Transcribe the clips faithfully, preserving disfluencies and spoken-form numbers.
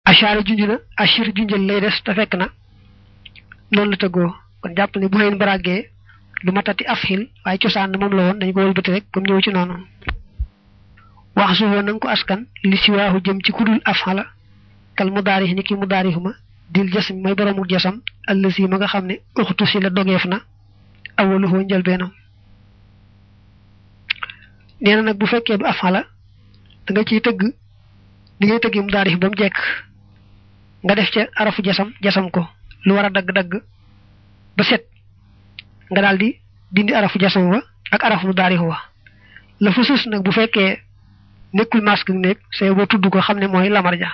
ashara junjuna ashir junjal lay dess ta fekk na non la teggo kon japp ni bu hen baragge du matati afhil way ciosan mom la won dañ ko wolbeuti rek comme ñew ci nonu waxsu won nang ko askan li ci waahu jëm ci kudul afhala kal mudarih ni ki mudarihuma dil jasm may boromu jasam allasi ma nga xamne ukhtu ci la dogeef na awwaluhu njal benam neena nak bu fekke du afhala da nga ci teug di ngay teggi mudarih bam jek nga def ci arafu jasam jasam ko lu wara dag dag ba set nga daldi dindi arafu jasam wa ak arafu mudarih wa la fusus nak bu fekke nekul mask nek sey bo tuddu ko xamne moy lamar ja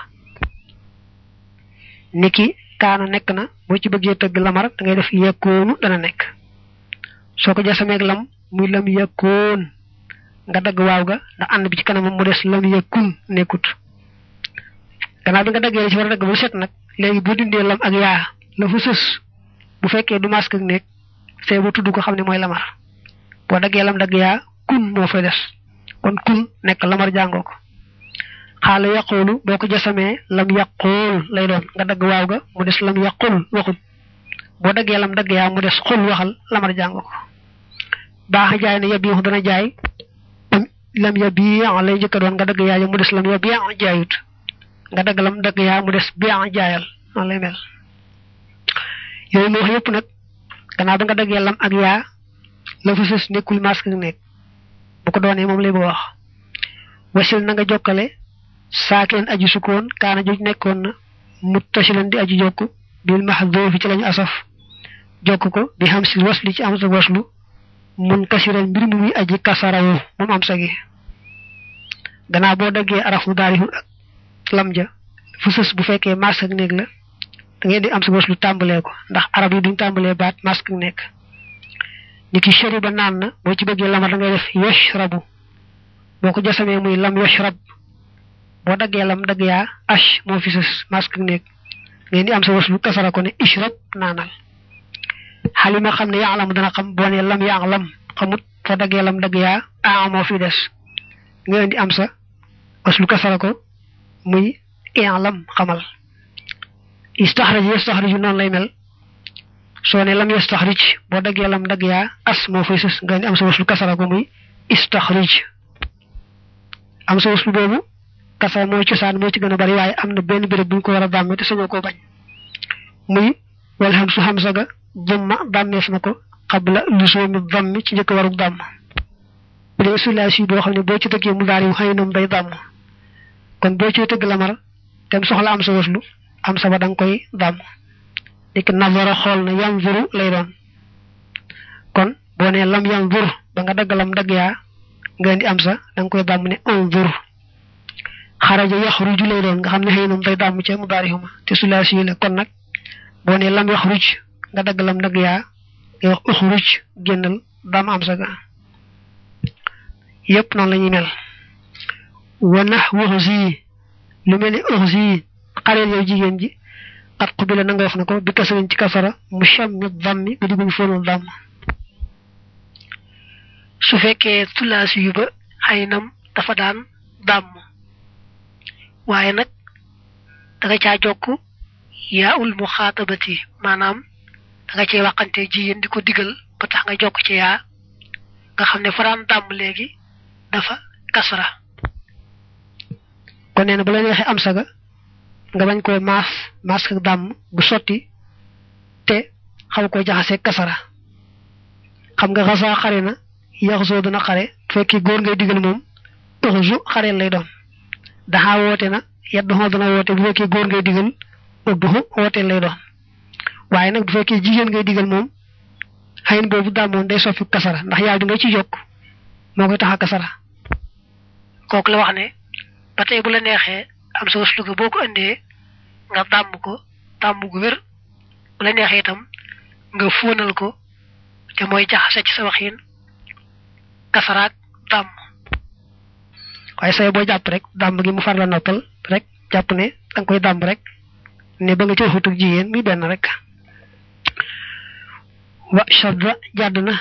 niki kaana nek na bo ci bëgge teug lamar da ngay def yakunu dana nek soko jasame ak lam muy lam yakun nga dag waaw ga da and bi ci kanam mu dess lam yakun nekut gannaaw bi nga daggee ci war a dagg bu set nag léegi bu dindee lam ak yaa la fa sës bu fekkee du masque ak nekk see ba tudd ko xam ne mooy lamar boo daggee lam dagg yaa kun moo fay des kon kun nekk lamar jàngoo ko xaala yaqulu boo ko jasamee lam yaqul lay doon nga dagg waaw ga mu des lam yaqul waxut boo daggee lam dagg yaa mu des xul waxal lamar jàngoo ko baax jaay ne yabi dana jaay lam yabi lay jëkka doon nga dagg yaa mu des lam yabi jaayut nga dagalam dag ya mu dess bi'an jaayal non lay mel yoy mo yep nak gannaaw da nga dagge lam ak ya la fa sus nekul masque nek bu ko doone mom lay bo wax wasil na nga jokkale saaken aji sukon kana joj nekkon na muttasilan di aji jokku bil mahdhuf ci lañu asaf jokku ko bi hamsil wasli ci am sa waslu munkasiran bir mu aji kasarawu mom am sagi gannaaw bo dagge arafu darihu lam ja fusus bu fekke mask ak nek la da ngay di am sa waslu tambale ko ndax arab yi duñ tambale baat mask ak nek niki shariba nan na bo ci bëgge lamar da ngay def yashrabu boko jassame muy lam yashrab bo dagge lam dag ya ash mo fusus mask ak nek ngay di am sa waslu kasara ko ne ishrab nanal halima xamne ya'lam dana xam bo ne lam ya'lam xamut fa dagge lam dag ya a mo fi dess ngay di am sa waslu kasara ko muy i'lam xamal istakhraj yastakhrij non lay mel so ne lam yastakhrij bo dagge lam dag ya as mo fay sus nga am sa waslu kasara ko muy istakhrij am sa waslu bobu kasara mo ci saan mo ci gëna bari waye amna benn bëre buñ ko wara damé te sañu ko bañ muy wal hamsu hamsa ga dhamma damés nako qabla lusumi dhammi ci jëk waru dam bu sulasi bo xamne bo ci dagge mu daari xaynam day dam kon bo ci teug lamar tem soxla am sa waslu am sa ba dang koy dam dik nazara xol na yanzuru lay doon kon bo ne lam yanzur ba nga dagalam dag ya nga indi am sa dang koy dam ne unzur kharaja yakhruju lay doon nga xamne xeynum day dam ci mudarihuma te sulasi la kon nak bo ne lam yakhruj nga dagalam dag ya nga wax ukhruj gennal dam am sa ga yep non lañuy mel wa nahwu zi lu melni ukhzi xarel yow jigen ji at qubila nga wax nako bi kasarin ci kasara mushammid dhammi bi digu fonu dham su fekke tulasi yu ba haynam dafa daan dam waye nak da nga ca jokku ya ul mukhatabati manam da nga ci waxante jigen diko digal ba tax nga jokku ci ya nga xamne faram dam legi dafa kasra kon neena bu la nexe am saga nga bañ koy mas mas ak dam bu soti te xaw ko jaxase kasara xam nga xasa xarena yaxso dana xare fekki goor ngay digal mom toxu xare lay doon daha wote na yeddu ho dana wote bu fekki goor ngay digal uddu wote lay doon waye nak bu fekki jigen ngay digal mom hayn bobu damon day sofi kasara ndax yaa du nga ci yok moko taxa kasara kok la wax ne batay bu la nexé am sa waslu ko boko andé nga dam ko dam gu wër bu la nexé tam nga fonal ko te moy jaxase ci sa waxine kasaraak dam way say bo japp rek dam gi mu far la noppal rek japp ne dang koy dam rek ne ba nga ci xutu jigen mi ben rek wa shadda jadna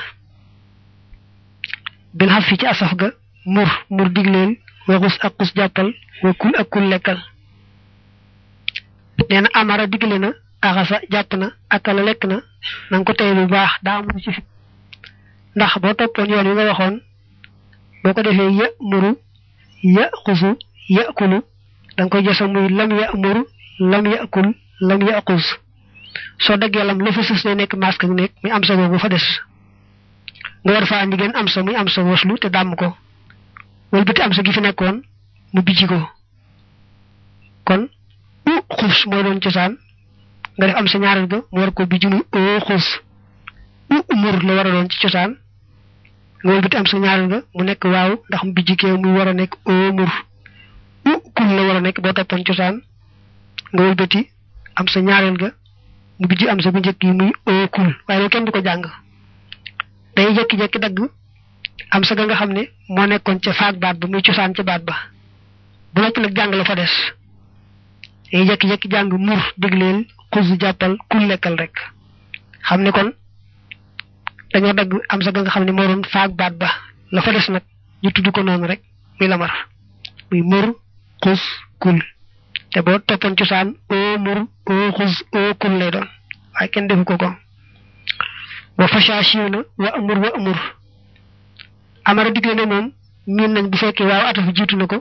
bil hafi ci asaf ga mur mur diglel wa gus ak gus jappal wa kul ak kul lekal neena amara digle na axasa jàpp na akala lekk na nang ko tey bu baax daa mu ci ndax boo toppoon yoon wi nga waxoon boo ko defee ya muru ya xusu ya kulu danga koy jësa muy lam ya muru lam ya kul lam ya xus soo daggee lam la fa sës ne nekk masque nekk muy am sa boobu fa des nga war fa andi gën am sa muy am sa waslu te dàmm ko wal biti am sa gi fi nekkoon mu bijji ko kon u xus mooy doon cosaan nga def am sa ñaaral ga mu war ko bijji muy o xus u umur la war a doon ci cosaan nga wal biti am sa ñaaral ga mu nekk waaw ndax mu bijji kee muy war a nekk o mur u kul la war a nekk boo toppoon cosaan nga wal biti am sa ñaaral ga mu bijji am sa bu njëkk yi muy o kul waaye loolu kenn du ko jàng day jekki-jekki dagg am sa ga nga xam ne moo nekkoon ca faag baat ba muy cosaan ca baat ba bu noppi nag jàng la fa des day jekki-jekki jàng mur dégleel xus jàppal kul lekkal rek xam ne kon dañoo dagg am sa ga nga xam ne moo doon faag baat ba la fa des nag ñu tudd ko noonu rek muy lamar muy mur xus kul te boo toppoon cosaan o mur o xus o kul lay doon waaye kenn defu ko ko wa fasha shiuna wa amur wa amur amara digle ne moom miin nañ bu fekkee waaw atafu jiitu na ko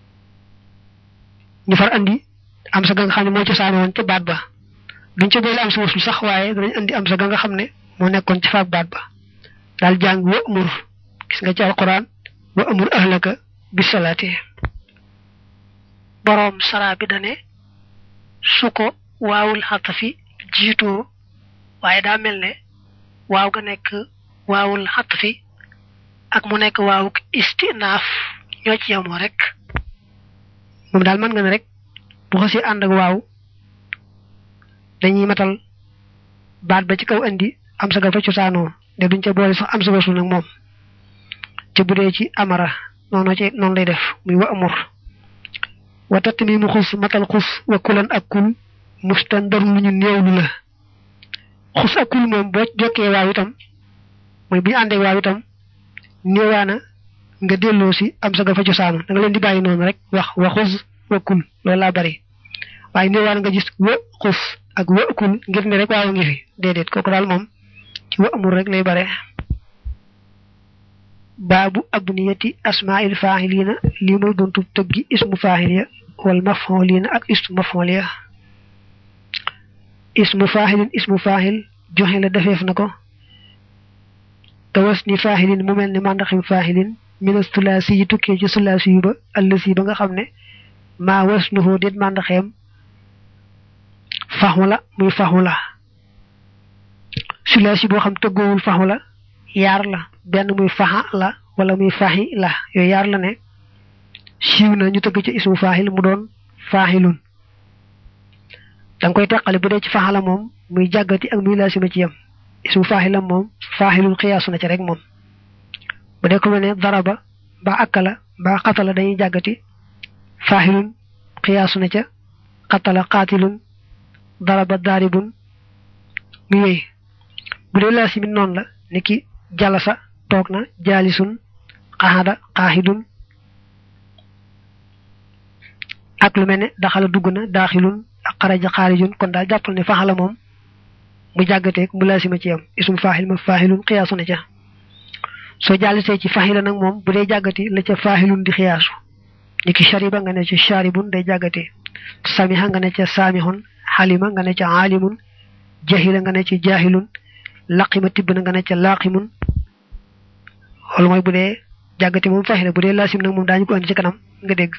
ñu far andi am sa ga nga xam ne moo cosaan woon ca baat ba duñ ca boole am sa wasul sax waaye danañ andi am sa ga nga xam ne moo nekkoon ci faak baat ba daal jàng wa amur gis nga ci alquran wa amur ahlaka bisalaati borom sara bi dane su ko waawul xatafi jiitoo waaye daa mel ne waaw ga nekk waawul xatafi ak mu nekk waawuk istinaaf ñoo ci yemoo rek moom daal mën nga ne rek bu xasee ànd ak waaw dañuy matal baat ba ci kaw andi am sa ga fa cosaanoo de duñ ca boole sax am sa wasul nag moom ci bu dee ci amara noonu ci noonu lay def muy wa amur wa tatmi mu xus matal xus wa kulan ak kul mustandar lu ñu néewlu la xus ak kul moom boo jokkee waaw itam mooy bu ñu àndee waaw itam néewaana nga delloo si am sa ga fa cosaanu da nga leen di bàyyi noonu rek wax wa xus wa kul loolu laa bari waaye néewaana nga gis wa xus ak wa kul ngir ne rek waaw ngi fi déedéet kooku daal moom ci wa amul rek lay bare baabu abniyati asmaa'il faa'ilina lii mooy buntu tëggi ismu faa'il ya wal maf'ulina ak ismu maf'ul ya ismu faa'ilin ismu faa'il joxe la defeef na ko tawasni faa'ilin mu mel ni mandaxim faa'ilin min sulaasi yi tukkee ci sulaasi yu ba allasi ba nga xam ne maa wasnuhu déet mandaxeem faxu la muy faxu la sulaasi boo xam tëggoowul faxu la yaar la benn muy faxa la wala muy faxi la yooyu yaar la ne siiw na ñu tëgg ci ismu faxil mu doon faxilun danga koy teqale bu dee ci faxa la moom muy jàggati ak muy laasima ci yam ismu faxilam moom faxilun xiyaasu na ci rek moom bu dee ko mel ne daraba mbaa akala mbaa xatala dañuy jàggati faxilun xiyaasu na ca xatala xaatilun daraba daaribun muy wéy bu dee laasimi noonu la niki jalasa toog na jaalisun qaxada qaaxidun ak lu mel ne daxala dugg na daaxilun ak xaraja xaarijun kon daal jàppal ne faxala moom mu jàggateeg mu laasima ci yam isum faaxil ma faaxilun xiyaasu na ca soo jàllisee ci faxila nag moom bu dee jàggati la ca faaxilun di xiyaasu ni ki shariba nga ne ca sharibun day jàggati samiha nga ne ca saamihun xalima nga ne ca aalimun jahila nga ne ca jaahilun laqima tibb na nga ne ca laqimun xool mooy bu dee jàggati moom faxila bu dee laasim nag moom daañu ko andi ci kanam nga dégg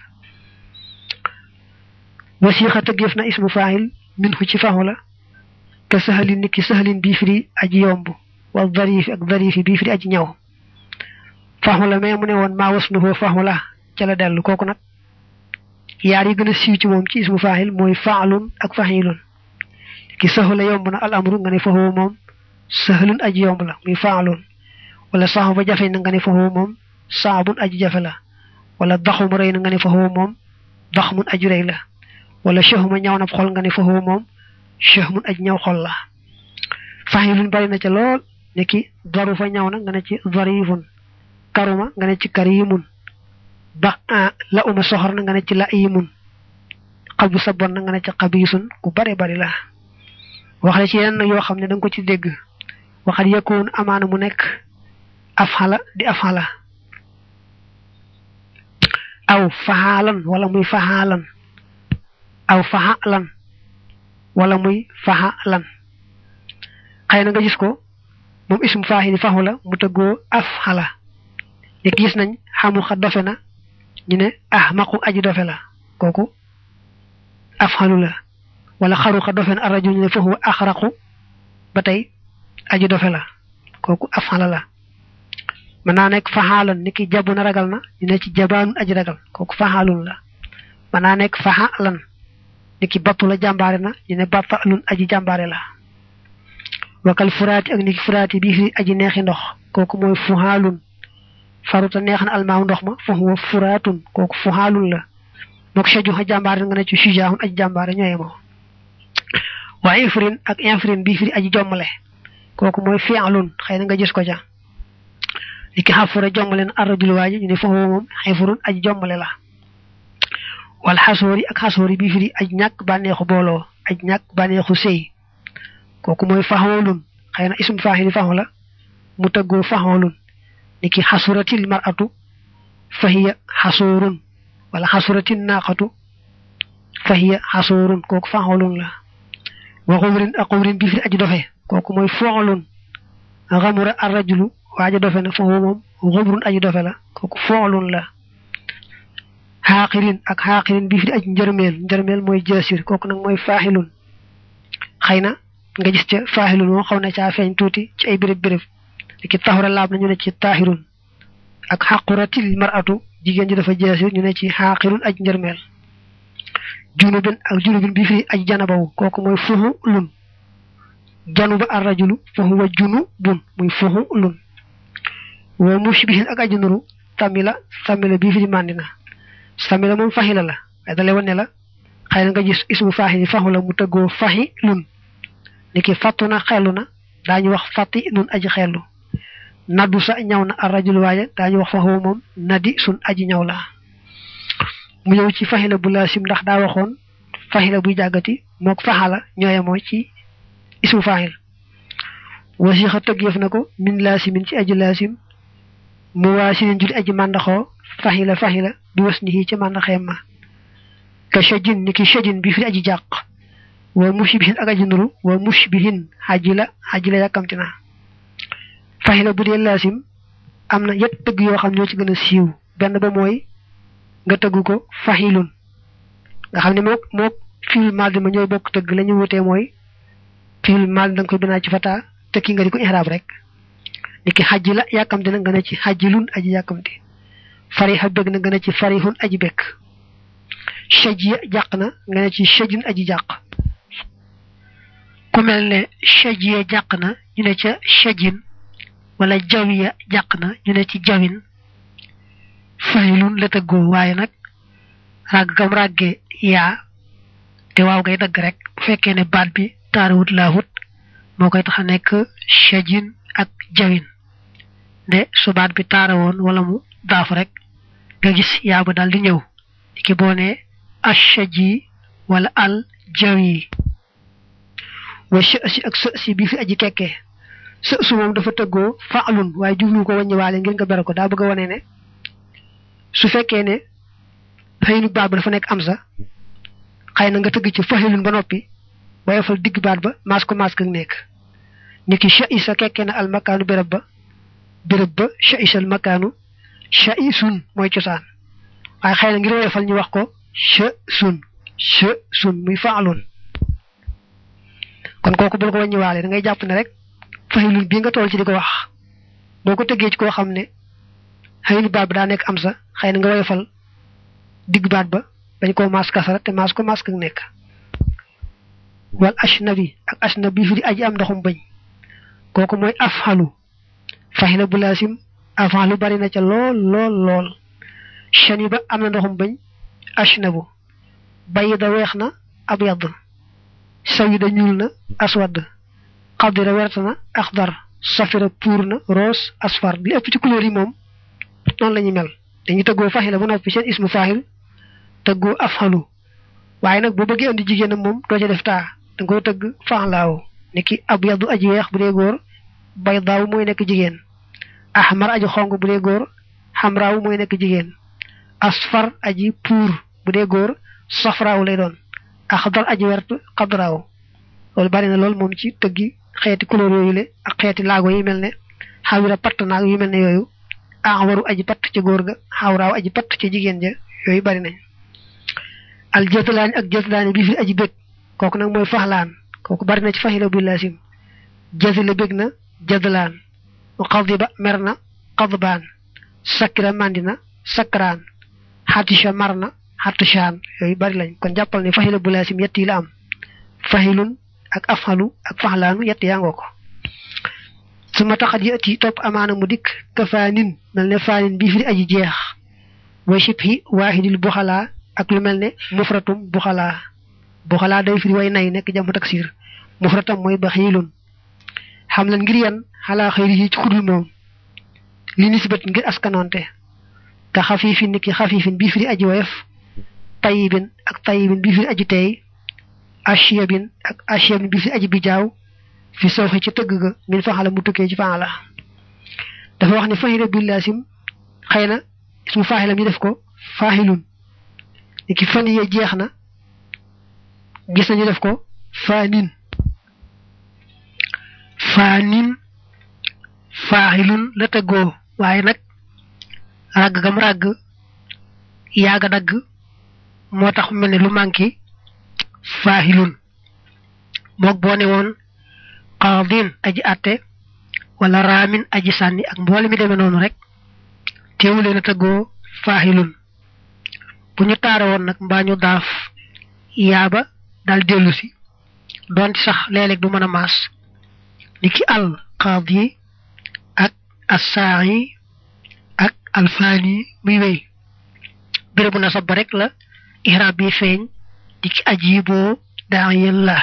wasiixa tëggeef na ismu faa'il minhu ci faxu la ka sahalin niki sahalin bii firi aji yomb wa dharifi ak dharifi bii firi aji ñaw faxu la mais mu ne woon maa wasnuhu faxu la ca la dellu kooku nag yaar yi gën a siiw ci moom ci ismu faa'il mooy fa'lun ak fa'ilun ki sahula yomb na al amru nga ne faxu moom sahalun aji yomb la muy fa'lun wala saxu ba jafe na nga ne faxu moom saabun aji jafe la wala daxuma rëy na nga ne faxu moom daxmun aji rëy la wala shahma ñaw na xol nga ne faxu moom shahmun aji ñaw xol la fa'ilun bari na ca lool niki darufa ñaw na nga ne ci darifun karuma nga ne ci karimun ba la uma soxor na nga ne ci laimun xabu sa bon nga ne ci xabisun ku bare bari la wax la ci yenn yoo xam ne da nga ko ci dégg waxal yakun amaana mu nekk afhala di afhala aw fahalan wala muy fahalan aw fahalan wala muy fahalan xëy na nga gis ko moom ismu faahili fahu la mu tëggoo afhala ni gis nañ xamu xa dofe na ñu ne ahmaqu aji dofe la kooku afhalu la wala xaru xa dofe na arrajul ñu ne fahu axraqu ba tey aji dofe la kooku afhala la mën naa nekk faxaalan ni ki jabu na ragal na ñu ne ci jabaanun aji ragal kooku faxaalun la mën naa nekk faxaalan ni ki battu la jàmbaare na ñu ne battalun aji jàmbaare la wakal furaati ak ni ki furaati bii fi aji neexi ndox kooku mooy fuhaalun faruta neex na almaaw ndox ma fa huwa furaatun kooku fuhaalun la mook shaju xa jàmbaare nga ne ci shujaahun aji jàmbaare ñooye moo waa infrin ak infrin bii fi aji jommale kooku mooy fi'lun xëy na nga gis ko ja li ki xafura jommale na arrajul waaji ñu ne fa huwa moom xifurun aji jommale la wal xasoori ak xasoori bii fi aj ñàkk bànneexu booloo aj ñàkk bànneexu sëy kooku mooy faxoolun xëy na ismu faahili faxu la mu tëggoo faxoolun ni ki xasuratil mar'atu fahiya xasoorun wala xasuratil naaqatu fahiya xasoorun kooku faxoolun la wa xumrin ak xumrin bii fi aj dofe kooku mooy foolun xamura arrajulu waaja dofe na fa huwa moom xumrun aji dofe la kooku foolun la xaaqirin ak xaaqirin bii fi aj njërmeel njërmeel mooy jaasir kooku nag mooy faaxilun xëy na nga gis ca faaxilun moom xaw na caa feeñ tuuti ci ay béréb béréb ki taxura laab na ñu ne ci taahirun ak xaquratil mar'atu jigéen ji dafa jaasir ñu ne ci xaaqirun aj njërmeel junubin ak junubin bii fi aj janabawu kooku mooy fuxu lun januba arrajulu fa huwa junubun muy fuxu lun wa mushbihin ak aji nuru tamila tamila bii fi mandina tamila moom faxila la waaye dale wane la xëy na nga gis ismu faxili faxu la mu tëggoo faxi lun niki fattu na xellu na daañu wax fatti nun aji xellu naddu sa ñaw na arrajul waaja daañu wax fa huwa moom nadi sun aji ñaw la mu ñëw ci faxila bu laasim ndax daa waxoon faxila buy jàggati mook faxala ñooye moo ci ismu faxil wasixa tëgg yëf na ko min laasimin ci aji laasim mu waasinin judi aji màndaxoo faxila faxila bi was ni ci màndaxeem ma ka shajin ni ki shajin bi fi aji jàq wa mushbihin ak aji nuru wa mushbihin xaji la xaji la yàkkamti na faxila bu dee laasim am na yet tëgg yoo xam ñoo ci gën a siiw benn ba mooy nga tëggu ko faxilun nga xam ne mook mook fiil maadi ma ñooy bokk tëgg la ñu wutee mooy fiil maadi da nga koy binaa ci fata te ki nga di ko ihraab rek ni ki xaji la yàkkamti na nga ne ci xajilun aji yàkkamti fariha bëgg na nga ne ci farihun aji bekk shajiya jàq na nga ne ci shajin aji jàq ku mel ne shajiya jàq na ñu ne ca shajin wala jawiya jàq na ñu ne ci jawin faylun la tëggoo waaye nag ràgg gam ràgge yaa te waaw ngay dagg rek bu fekkee ne baat bi taarawut laafut moo koy tax a nekk shajin ak jawin nde su baat bi taarawoon wala mu daafu rek nga gis yaa ba daal di ñëw ki boo ne ashaji wala al jawi wa shasi ak sasi bi fi aji kekkee sasu moom dafa tëggoo faalun waaye jublu ko wàññiwaale ngir nga bere ko daa bëgg a wane ne su fekkee ne xëyinu baat ba dafa nekk am sa xëy na nga tëgg ci faxilun ba noppi ba yofal digg baat ba maas ko maas ko nekk ni ki sha'isa kekkee na al makaanu béréb ba béréb ba sha'isa al makaanu sha'isun mooy cosaan waaye xëy na ngir woyofal ñu wax ko sha'sun sha'sun muy faalun kon kooku bul ko wàññiwaale da ngay jàpp ne rek faxilun bii nga tool ci di ko wax boo ko tëggee ci koo xam ne xëyinu baat ba daa nekk am sa xëy na nga woyofal digg baat ba dañ koo maas kasara te maas ko maas ko nekk wal ashnabi ak ashnabi fi di aji am ndoxum bañ kooku mooy afxalu faxila bu laasim afxalu bari na ca lool lool lool shani ba am na ndoxum bañ ashnabu bayida weex na abyad sawida ñuul na aswad xadira werta na axdar safira puur na rose asfar li ëpp ci couleur yi moom noonu la ñuy mel dañuy tëggoo faxila ba noppi seen ismu faxil tëggoo afxalu waaye nag bu bëggee andi jigéenam moom doo ca def taa da nga koy tëgg fa'laaw niki abyadu aji weex bu dee góor baydaaw mooy nekk jigéen ahmar aji xonq bu dee góor xamraaw mooy nekk jigéen asfar aji puur bu dee góor safraaw lay doon axdar aji wert xadraaw loolu bari na lool moom ci tëggi xeeti couleur yooyu le ak xeeti laago yi mel ne xawira patt naag yu mel ne yooyu axwaru aji patt ca góor ga xawraaw aji patt ca jigéen ja yooyu bari nañ al jëtalaani ak jëtalaani bi fi aji bég kooku nag mooy faxlaan kooku bari na ci faxila bu laasim jëtala bég na jëdalaan xadiba mer na xadbaan sakira mandina sakraan xatisha mar na xatishaan yooyu bari lañ kon jàppal ne faxila bu laasim yett yi la am fahilun ak afhalu ak faxlaanu yett yaa ngoo ko su ma taxat yi ëtti topp amaana mu dikk ka faanin mel ne faanin bii firi aji jeex way shibhi waahidil buxalaa ak lu mel ne mufratum buxalaa buxalaa day firi way nay nekk jamu taksir mufratam mooy baxiilun xam lan ngir yan xalaa xëyri yi ci kudul moom li nisbat ngir askanonte ka xafiifin niki xafiifin bii firi aji woyof tayibin ak tayibin bii firi aji teey ashiyabin ak ashiyabin bii firi aji bijaaw fi sawxi ci tëgg ga min faxala mu tukkee ci faxala dafa wax ne fahila bil laasim xëy na su faaxilam ñu def ko faahilun niki fan yee jeex na gis nañu def ko faanin faanin faaxilun la tëggoo waaye nag ràgg gam ràgg yaaga dagg moo tax mel ne lu manqué faaxilun moog boo ne woon qaadin aji atte wala raamin aji sànni ak mboole mi demee noonu rek teewu leen a tëggoo faaxilun bu ñu taara woon nag mbaa ñu daaf yaaba dal dellu si doon sax léeg-léeg du mën a maas ni ki al qaadi ak assaayi ak alfaani muy wéy bérébu na sab ba rek la ihraab bi feeñ di ki ajiboo daa yàlla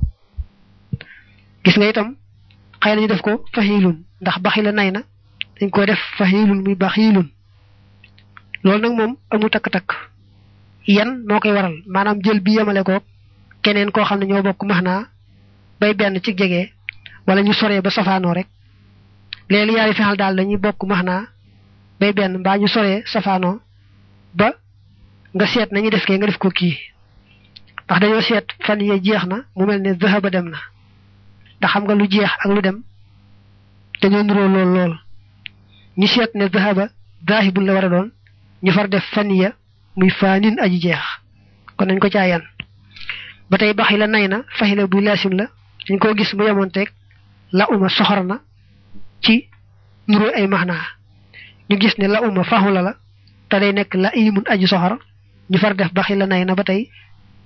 gis nga itam xëy nañu def ko faxiilun ndax baxila nay na dañ koy def faxiilun muy baxiilun loolu nag moom amu takk-takk yan moo koy waral maanaam jël bi yemale ko keneen koo xam ne ñoo bokk maxnaa bay benn ci jege wala ñu soree ba safaanoo rek léegi yaari fexal daal dañuy bokk maxnaa bay benn mbaa ñu soree safaanoo ba nga seet nañu def kee nga def ko kii ndax dañoo seet fan yee jeex na mu mel ne zahaba dem na ndax xam nga lu jeex ak lu dem dañoo nuroo lool lool ñu seet ne zahaba zaahibun la war a doon ñu far def fan ya muy faanin aji jeex kon nañ ko caayan ba tey baxi la nay na faxila buy laasim la dañ koo gis mu yemoon teeg la uma soxor na ci nuroo ay maxnaa ñu gis ne la uma faxula la te day nekk la imun aji soxor ñu far def baxi la nay na ba tey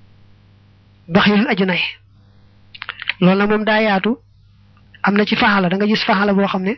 baxilun aji nay loolu na moom daa yaatu am na ci faxala da nga gis faxala boo xam ne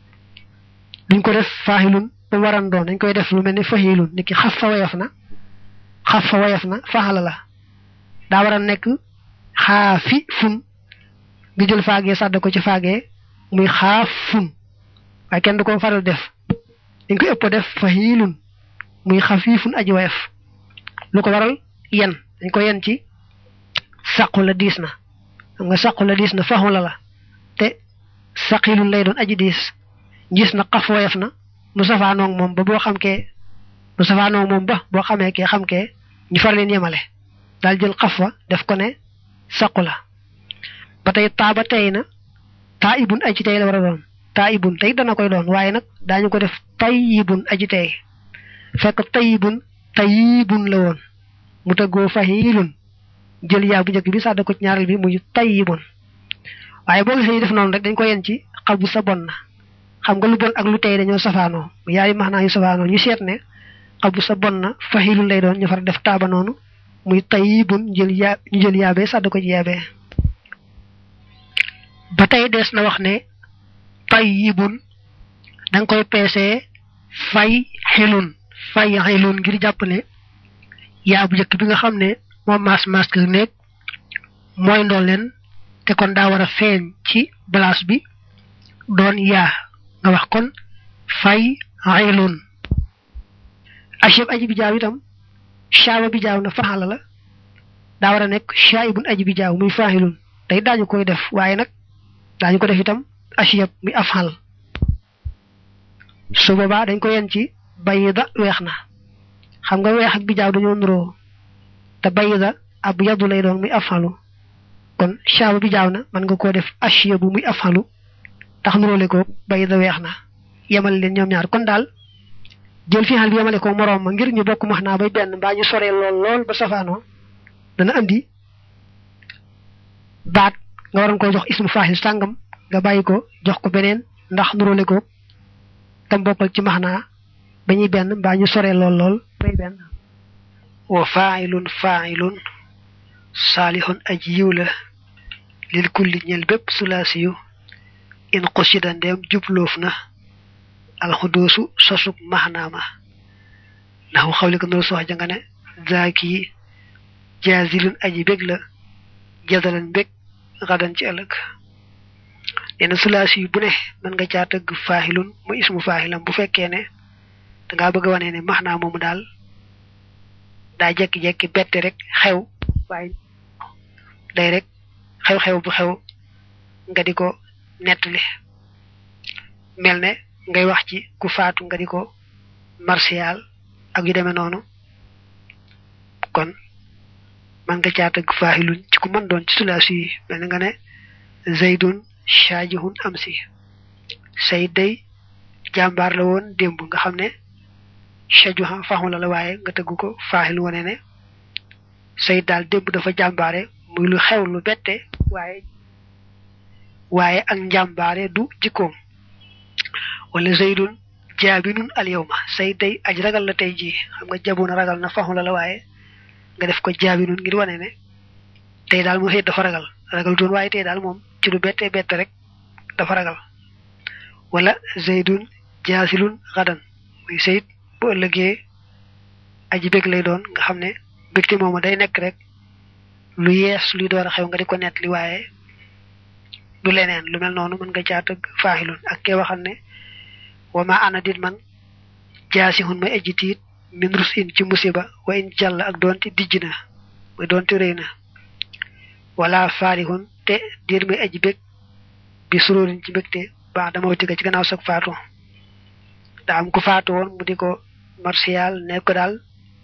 duñ ko def faaxilun ba waran doon dañ koy def lu mel ne faxilun ni ki xaf fa wayaf na xaf fa wayaf na faxala la daa war a nekk xaafi fun nga jël faagee sàdd ko ci faagee muy xaaf fun waaye kenn du ko faral def dañ koy ëpp def faxilun muy xafiifun aji wayaf lu ko waral yen dañ ko yen ci sàqu la diis na xam nga sàqu la diis na faxu la la te saqilun lay doon aji diis gis na xaf woyof na mu safaanoog moom ba boo xam kee mu safaanoog moom ba boo xamee kee xam kee ñu far leen yemale daal jël xaf wa def ko ne saqu la ba tey taa ba tey na taa ibun aji tey la war a doon taa ibun tey dana koy doon waaye nag daañu ko def tayyibun aji tey fekk tayyibun tayyibun la woon mu tëggoo fahilun jël yaa bu njëkk bi sàdd ko ci ñaareel bi muy tayyibun waaye boo gisee ñu def noonu rek dañ ko yen ci xabu sa bon na xam nga lu bon ak lu tey dañoo safaanoo mu yaari max naa yu safaanoo ñu seet ne xabu sa bon na fahilun lay doon ñu far def taaba noonu muy tayyibun jël yaa ñu jël yaabee sàdd ko ci yaabee ba tey des na wax ne tayyibun danga koy peesee fay xilun fay xilun ngir jàpp ne yaa bu njëkk bi nga xam ne moom maas maas ka nekk mooy ndool leen te kon daa war a feeñ ci place bi doon yaa nga wax kon fay xilun acheb aji bi jaaw itam shaaba bi jaaw na faxala la da wara nek shaibun aji bi jaaw muy fa'ilun tay dañu koy def waye nak dañu ko def itam ashiyab mi afal su boba dañ ko yen ci bayida weexna xam nga weex ak bi jaaw dañu nuro ta bayida ab yadu lay doon muy afalu kon shaabu bi jaaw na man nga ko def ashiyabu muy afalu tax nurole ko bayida weexna yemal leen ñoom ñaar kon dal jël fi hal bi yemale ko morom ma ngir ñu bokk maxna bay benn ba ñu soré lool lool ba safano dana andi baat nga waron ko jox ismu fa'il sangam nga bayiko jox ko benen ndax nurole ko tam bokkal ci maxna bañuy benn ba ñu soré lool lool bay benn wa fa'ilun fa'ilun salihun ajiyula lil kulli ñel bepp sulasiyu in qusida ndem jublofna al khudusu sosuk mahnama nahu xawlika no so ja nga ne zaki jazilun aji beg la jadalan beg gadan ci ëlëk ene sulasi bu ne man nga ca teug fa'ilun mu ismu fa'ilam bu fekke ne da nga bëgg wone ne mahna momu dal da jek jek bette rek xew way day rek xew xew bu xew nga diko netli melne ngay wax ci ku faatu nga diko martial ak yu demé nonu kon man nga ca teug fa'ilun ci ku man doon ci sulasi melne nga ne zaidun shajihun amsi sayday jambar la won dembu nga xamne shajuha fahula la waye nga teggu ko fa'il woné né sayd dal dembu dafa jambaré muy lu xew lu bété waye waye ak jambaré du jikom wala zaidun jabinun al yawma sayday aj ragal la tay ji xam nga jabuna ragal na fahula la waye nga def ko jabinun ngir woné né tay dal mu xé dafa ragal ragal doon waye tay dal mom ci lu bété bété rek dafa ragal wala zaidun jasilun gadan muy sayd bu ëllëgé aji bég lay doon nga xamné bégté moma day nek rek lu yees lu doora xew nga diko net li waye du leneen lu mel nonu mën nga ca teug fa'ilun ak ke waxal ne wama ana dit man jasihun ma ejitit min rusin ci musiba wa in jall ak donti dijina moy donti reyna wala farihun te dir mi aji bég bi sururin ci bégté ba dama wuti ci gannaaw sak faatu da am ku faatu won mu diko martial ne ko dal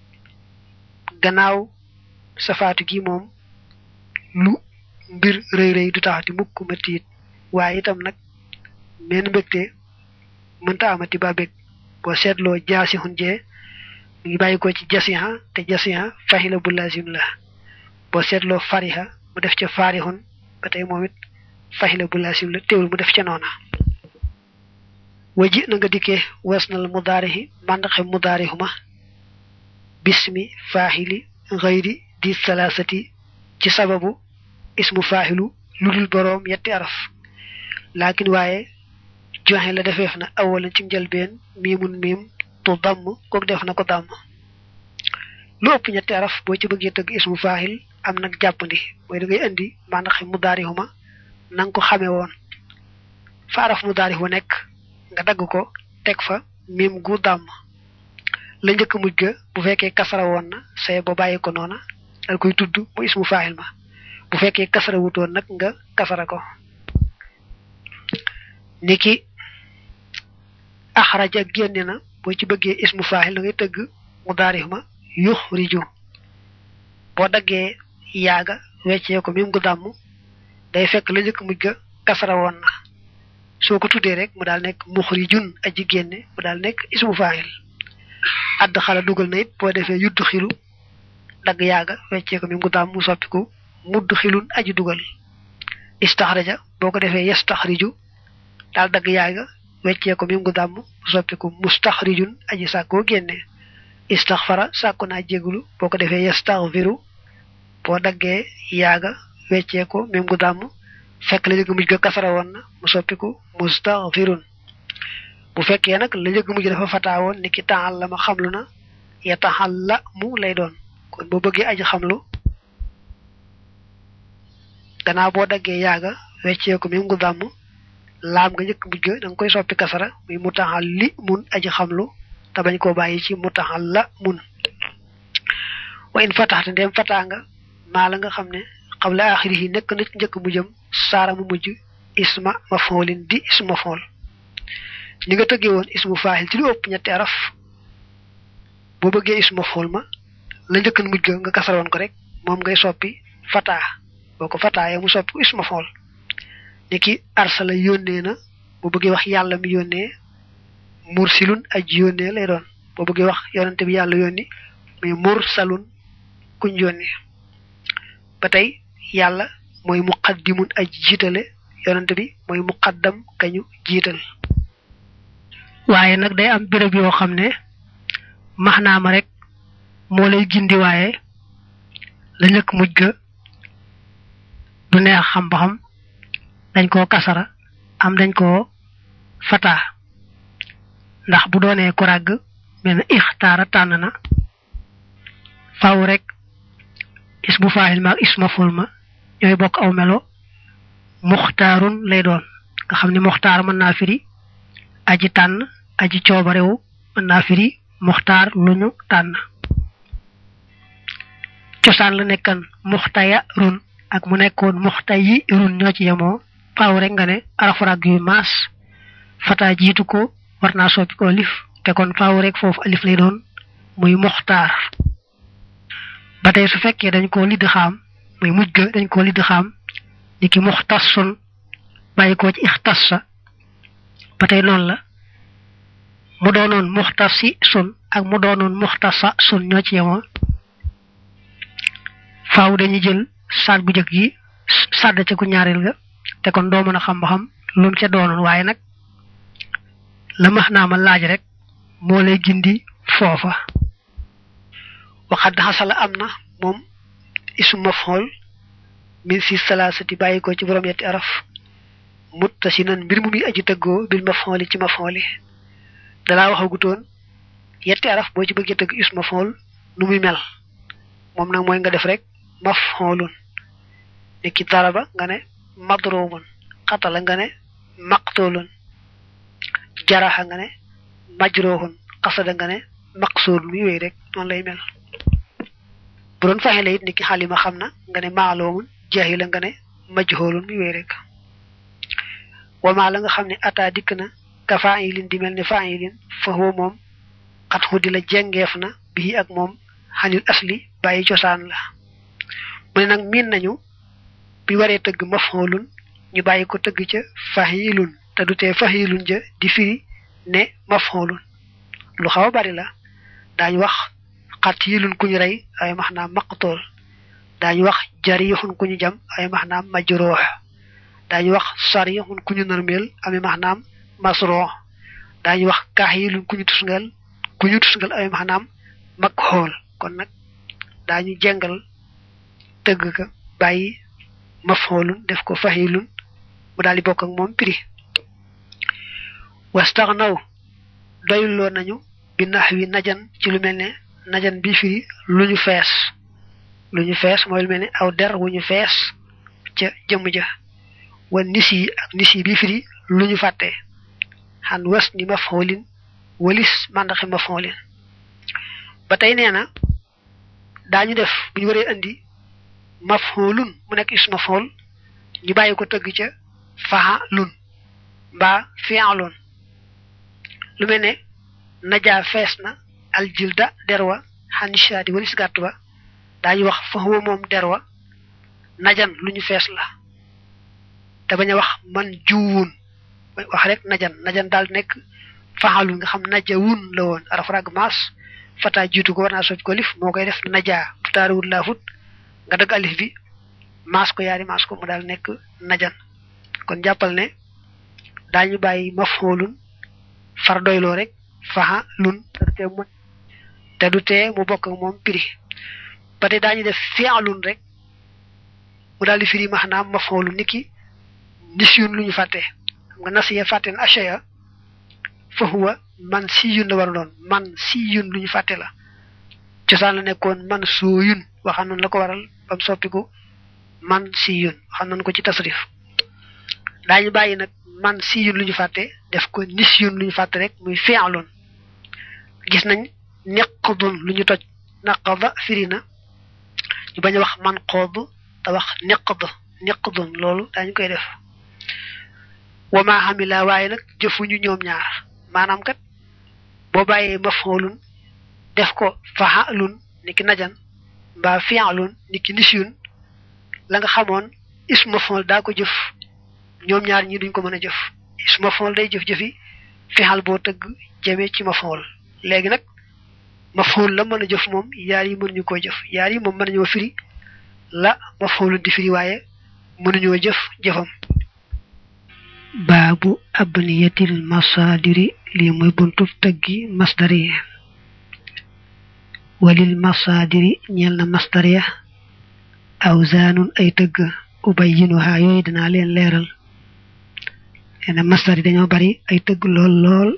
gannaaw sa faatu gi mom lu mbir reey reey du taxati mukk ma tiit waye itam nak men mbekté mën ta amati ba bek bo setlo jaasi hun je ngi bayiko ci jasiha te jasiha fahila bu lazim la bo setlo fariha mu def ci farihun batay momit fahila bu lazim la teewul mu def ci nona waji na nga dikke wasnal mudarihi mandaxe mudarihuma bismi fahili ghairi di salasati ci sababu ismu fahilu ludul borom yetti araf lakin waye joxe la defef na awalan ci njalben mimun mim to dam ko def na ko dam lu upp ñetti araf bo ci bëgge teug ismu fahil am nak jappandi moy da ngay andi mandaxe mudarihuma nang ko xamé won fa araf mudarihu nek nga dag ko tek fa mim gu dam la ñëk mujj bu fekke kasara won na say bo bayiko nona dal koy tuddu mu ismu fa'il ma bu fekke kasara wuton nak nga kasara ko niki akhraja gennena bo ci bëgge ismu fa'il da ngay teug mudarih ma yukhriju bo dagge yaaga wéccé ko mim gu dam day fekk la ñëk mujj kasara won na soko tuddé rek mu dal nek mukhrijun aji genné mu dal nek ismu fa'il ad khala dugal na it bo defé yuddu khilu dag yaaga wéccé ko mi ngu tam mu soppiku mudd khilun aji dugal istakhraja boko defé yastakhriju dal dag yaaga wéccé ko mi ngu tam mu soppiku mustakhrijun aji sako genné istaghfara sakuna jégulu boko defé yastaghfiru bo daggé yaaga wéccé ko mi ngu tam fekk la jëg mujj kasara won mu soppiku mustaghfirun bu fekke nak la jëg mujj dafa fata won niki ta'allama xamluna ya tahalla mu lay doon kon bo bëgge aji xamlu gana bo dagge yaaga wéccé ko mi ngu dam lam nga jëk mujj dang koy soppi kasara muy mutahalli mun aji xamlu ta bañ ko bayyi ci mutahalla mun wa in fatahta dem fatanga ma la nga xamne qabla akhirih nek na ci ñëk mu jëm sara mu mujj isma maf'ulin di ismu maf'ul ni nga tëggé won ismu fa'il ci lu ëpp ñetti araf bo bëggé ismu maf'ul ma la ñëk mujj nga kasaron ko rek mom ngay soppi fata boko fata ya mu soppi ismu maf'ul niki arsala yónnee na bo bëggé wax yalla mi yónnee mursilun aj yónnee lay doon bo bëggé wax yonante bi yalla yónni muy mursalun kuñ yónnee batay yalla moy muqaddimun aj jitale yonante bi moy muqaddam kañu jital waye nak day am bërepp yo xamne maxna ma rek mo lay gindi waye la ñëk mujj ga du neex xam ba xam dañ ko kasara am dañ ko fata ndax bu doone ko rag ben ikhtara tanana faaw rek ismu fa'il ma ismu maf'ul ma ñoy bok aw melo mukhtarun lay doon nga xamni mukhtar man na firi aji tan aji ciobarewu man na firi mukhtar luñu tan ciosan la nekkan mukhtaya run ak mu nekkon mukhtayi run ñoo ci yamo faaw rek nga ne arafu rag yu mas fata jitu ko warna soppi ko alif te kon faaw rek fofu alif lay doon muy mukhtar batay su fekke dañ ko lid xam muy mujj ga dañ ko lid xam niki mukhtassun bayiko ci ikhtassa batay non la mu doonon mukhtasi sun ak mu doonon mukhtasa sun ñoo ci yamo faaw dañu jël sad bu jëk yi sad ci ku ñaarel ga te kon do mëna xam ba xam lu ci doonon waye nak la mahna ma laaj rek mo lay gindi fofa waxad hasala amna mom ismu maf'ul min si salasati bayiko ci borom yetti araf muttasinan bir mu mi aji teggo bil maf'ul ci maf'ul dala waxaguton yetti araf bo ci bëgge tegg ismu maf'ul nu muy mel mom nak moy nga def rek maf'ulun niki daraba nga ne madrubun qatala nga ne maqtulun jaraha nga ne majruhun qasada nga ne maqsur mi wey rek non lay mel bu doon faxele it niki xalima xamna nga ne ma'lumun jahila nga ne majhulun mi wey rek wa ma la nga xamne ata dikna ka fa'ilin di melni fa'ilin fa huwa mom qad hudila jengefna bi ak mom hanil asli bayi ciosan la mu nak min nañu bi waré teug maf'ulun ñu bayiko teug ci fa'ilun ta duté fa'ilun ja di firi ne maf'ulun lu xawa bari la dañ wax qatilun kuñu ray ay mahna maqtul dañ wax jarihun kuñu jam ay mahna majruh dañ wax sarihun kuñu narmel ay mahna masruh dañ wax kahilun kuñu tusngal kuñu tusngal ay mahna makhul kon nak dañu jengal teug ka bayyi maf'ulun def ko fa'ilun mu dali bok ak mom pri wastaghnaw doylo nañu bi nahwi najan ci lu melne najan bi fi luñu fess luñu fess moy lu melne aw der wuñu fess ci jëm ja wa nisi ak nisi bi fi luñu faté han wasni maf'ulin walis mandaxi maf'ulin batay neena dañu def buñu waré andi maf'ulun mu nek ismu maf'ul ñu bayiko teug ci fa'alun ba fi'alun lu melne naja fesna al jilda derwa hanishadi walis gatwa dañu wax fa huwa mom derwa najan luñu fess la da baña wax man juwun wax rek najan najan dal nek fa'alun nga xam najawun la won araf rag mas fata jitu ko warna soj ko lif mo koy def naja tarawul la fut nga dag alif bi mas ko yari mas ko mu dal nek najan kon jappal ne dañu bayyi maf'ulun far doylo rek faha lun te mu te du te mu bok ak mom pri paté dañu def fi'lun rek mu dal di firi mahna maf'ulun niki nisyun luñu faté nga nasiya faté ashaya fa huwa man siyun la war don man siyun luñu faté la ci sa la nekkon man suyun waxan la ko waral bam soppiku man siyun waxan ko ci tasrif dañu bayyi nak man siyun luñu faté def ko nisyun luñu faté rek muy fi'lun gis nañ niqdun luñu toj naqada firina ñu bañ wax man qod ta wax niqd niqdun loolu dañ koy def wama hamila waye nak jëfuñu ñoom ñaar manam kat bo baye maf'ulun def ko fa'alun niki najan ba fi'alun niki nisyun la nga xamoon ismu maf'ul da ko jëf ñoom ñaar ñi duñ ko mëna jëf ismu maf'ul day jëf jëfi fi'al bo teug jëme ci maf'ul légui nak maf'ul la mëna jëf mom yaar yi mënu ko jëf yaar yi mom mëna ñoo firi la maf'ul di firi waye mënu ñoo jëf jëfam babu abniyatil masadiri li moy buntu teggi masdari walil masadiri ñel na masdariya awzanun ay teug ubayyinuha yoy dina leen leral ena masdari dañoo bari ay teug lol lol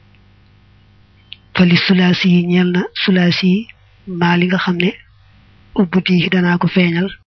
fali sulasi ñel na sulasi ma li nga xamne ubbuti dana ko feñal